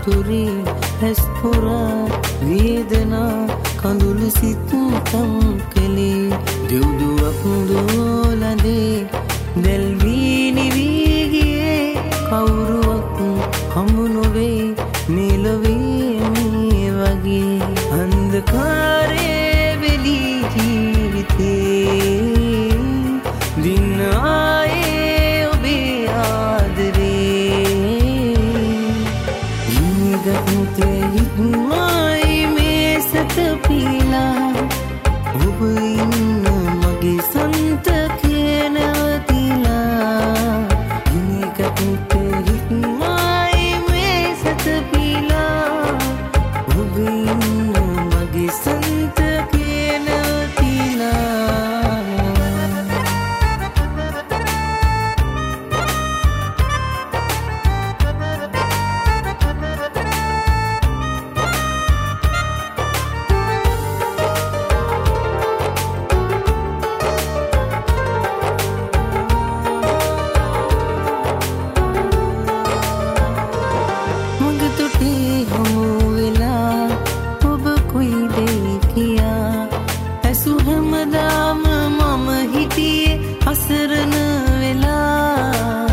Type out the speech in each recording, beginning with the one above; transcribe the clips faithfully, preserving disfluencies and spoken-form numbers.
අතුරේ හැස්පුරා වේදනා කඳුළු සිතුම් කලේ දෙව්දුවක් දෝලදේ දැල්වී නිවී ගියේ කවුරුවක් හමු නොවේ මෙලොවේ මේ වගේ අන්ධකාරයේ වෙලී ජීවිතේ දින ආයේ ඔබේ ආදරේ ඉනිගත්තේ හිත්මයි මේ සත පීලා ඔබ ඉන්න මගේ සන්තකේ නැවතිලා ඉනිගත්තේ හිත්මයි මේ සත පීලා ඔබ ඉන්න මගේ සන්තකේ නැවතිලා අසරණ වෙලා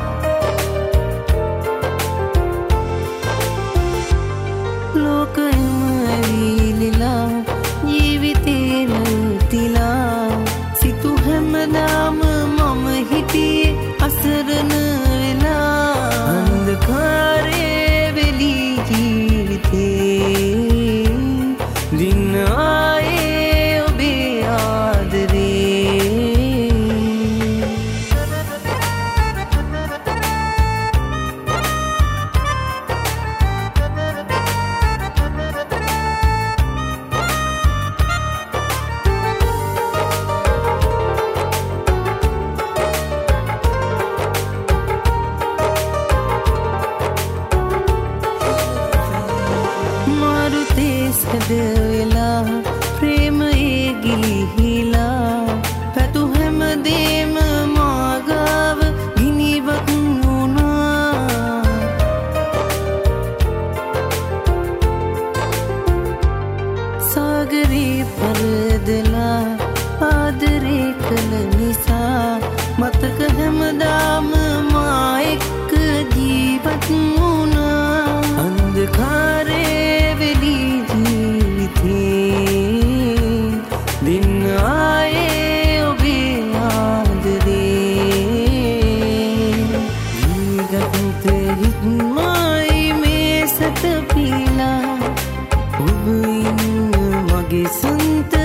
ලෝකෙම ඇවිලිලා ජීවිතේ නැතිලා සිතු හැමදාම මම හිටියේ අසරණ වෙලා අන්ධකාරයේ වෙලී ජීවිතේ දින ආයේ ඔබේ ආදරේ සැදවෙලා ප්‍රේමයේ ගිලිහිලා පැතු හැමදේම මාගාව ගිනිවත් වුණා සාගරේ පරදලා ආදරේ කළ නිසා මතක හැමදාම මා එක්ක ජීවත් වුණා අන්ධකාරේ වෙලී දින ආයේ ඔබේ ආදරේ ඉනිගත්තේ හිත්මයි මේ සත පීලා ඔබ ඉන්න මගේ සන්ත